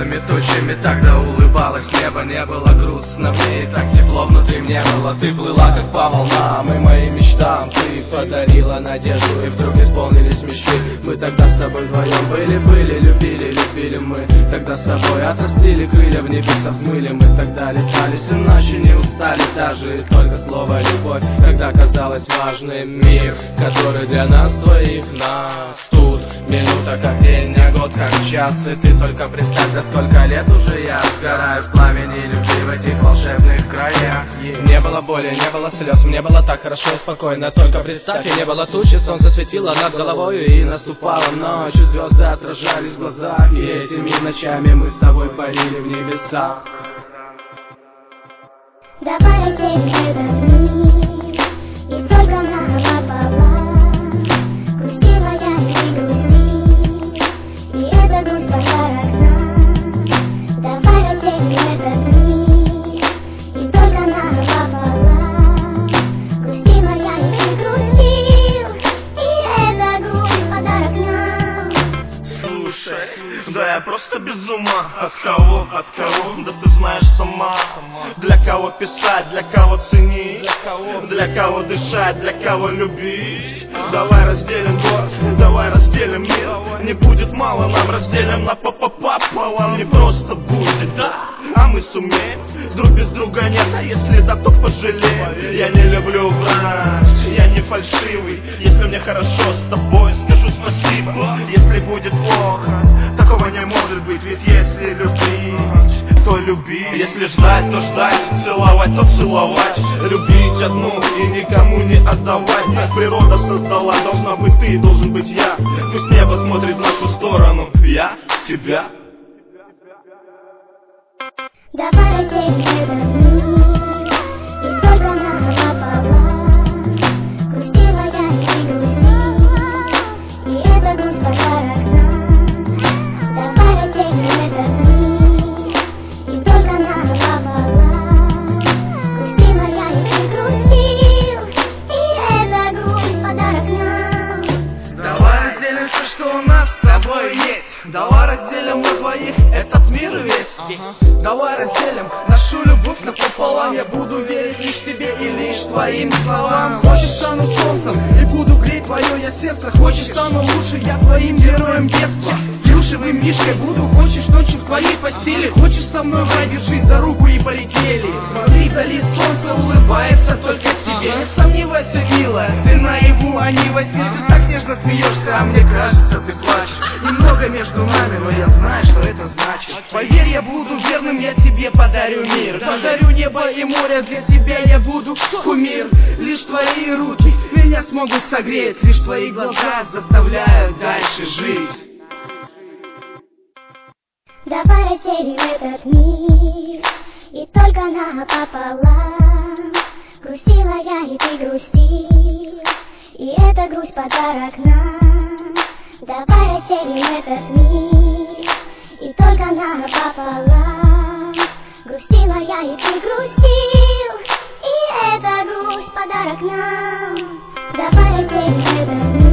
белыми тучами. Тогда улыбалось небо, не было грустно мне, и так тепло внутри мне было. Ты плыла как по волнам и моим мечтам, ты подарила надежду, и вдруг исполнились мечты. Мы тогда с тобой вдвоем были, любили мы. Тогда с тобой отрастили крылья, в небеса взмыли. Мы тогда летались и ночи не устали, даже только слово любовь тогда казалось важным. Мир, который для нас двоих, нас тут минута как день, а год как час. И ты только представь, за сколько лет уже я сгораю в пламени любви в этих волшебных краях. Не было боли, не было слез, мне было так хорошо и спокойно. Только представь, и не было тучи, солнце светило над головой, и наступала ночь, и звезды отражались в глазах, и этими ночами мы с тобой парили в небесах. Давай разделим этот мир, и только нам пополам. Грустила я, и ты грусти, и эта грусть подарок нам. Давай разделим этот мир, и только нам пополам. Грустила я, и ты грустил, и эта грусть подарок нам. Слушай, да я просто без ума. От кого, да ты знаешь сама. Для кого писать, для кого ценить, для кого дышать, для кого любить. Давай разделим город, давай разделим мир. Не будет мало, нам разделим на пополам. Не просто будет, да, а мы сумеем. Друг без друга нет, а если да, то пожалеем. Я не люблю врать, я не фальшивый. Если мне хорошо с тобой, скажу спасибо. Если будет плохо, такого не может быть. Ведь если любить, то любить. Если ждать, то ждать, целовать, то целовать. Любить одну и никому не отдавать. Так природа создала, должна быть ты, должен быть я. Пусть небо смотрит в нашу сторону, я тебя. Давай разделим этот мир, и только нам пополам. Грустила я, и ты грусти, и эта грусть подарок нам. Давай разделим этот мир, и только нам пополам. Грустила я, и ты грустил, и эта грусть подарок нам. Давай разделим все, что у нас с тобой есть. Давай разделим мы двоих этот мир весь. Давай разделим нашу любовь напополам. Я буду верить лишь тебе и лишь твоим словам. Хочешь, стану солнцем и буду греть твое я сердце. Хочешь, стану лучше, я твоим героем детства. Плюшевым мишкой буду, хочешь, ночью в твоей постели. Хочешь, со мной брать, держись за руку и полетели. Смотри, вдали солнце улыбается только тебе. Не сомневайся, милая, ты наяву, а не во сне. Ты так нежно смеешься, а мне кажется, ты плачешь. Немного между нами, но я знаю, что это значит. Поверь, я буду верным, я тебе подарю мир. Подарю небо и море, для тебя я буду кумир. Лишь твои руки меня смогут согреть, лишь твои глаза заставляют дальше жить. Давай разделим этот мир, и только напополам. Грустила я, и ты грустил, и эта грусть подарок нам. Давай разделим этот мир, и только напополам. Грустила я, и ты грустил, и эта грусть подарок нам. Давай разделим этот мир.